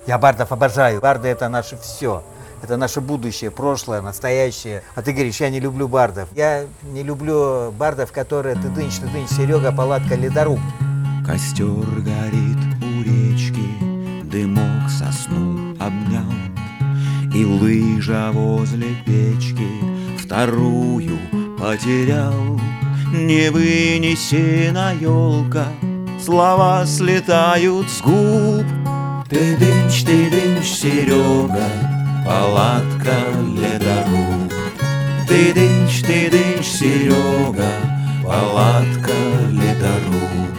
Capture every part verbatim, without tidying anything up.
Я бардов обожаю. Барды — это наше все. Это наше будущее, прошлое, настоящее. А ты говоришь, я не люблю бардов. Я не люблю бардов, которые ты дынч, ты дынч, Серега, палатка, ледоруб. Костер горит у речки, дымок сосну обнял, и лыжа возле печки вторую потерял. Не вынесена елка, слова слетают с губ. Ты дынч, ты дынч, Серега, палатка, ледоруб. Ты дынч, ты дынч, Серега, палатка, ледоруб.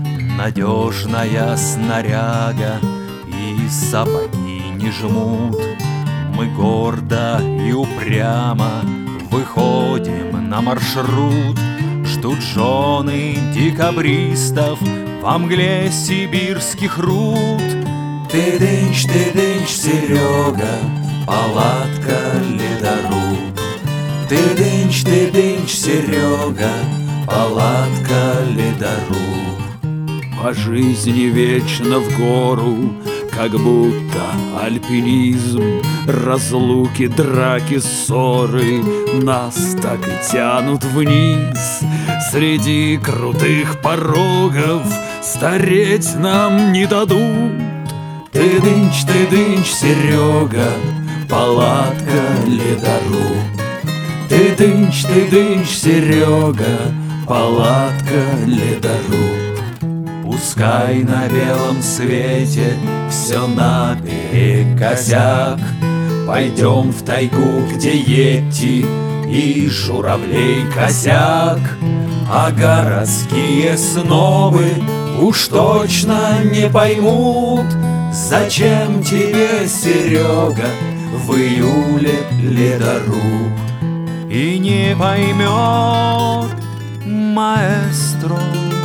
Надежная снаряга и сапоги не жмут. Мы гордо и упрямо выходим на маршрут. Ждут жены декабристов во мгле сибирских руд. Ты дынч, ты дынч, Серега, палатка, ледоруб. Ты дынч, ты дынч, Серега, палатка, ледоруб. По жизни вечно в гору, как будто альпинизм. Разлуки, драки, ссоры нас так и тянут вниз. Среди крутых порогов стареть нам не дадут. Ты дынч, ты дынч, Серега, палатка, ледоруб. Ты дынч, ты дынч, Серега, палатка, ледоруб. Пускай на белом свете все наперекосяк, пойдем в тайгу, где йети и журавлей косяк. А городские снобы уж точно не поймут, зачем тебе, Серега, в июле ледоруб. И не поймет маэстро,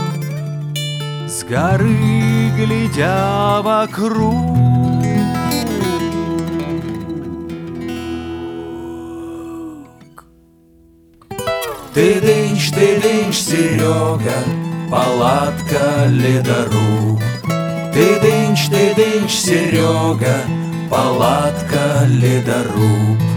с горы глядя вокруг. Ты дынч, ты дынч, Серега, палатка, ледоруб. Ты дынч, ты дынч, Серега, палатка, ледоруб.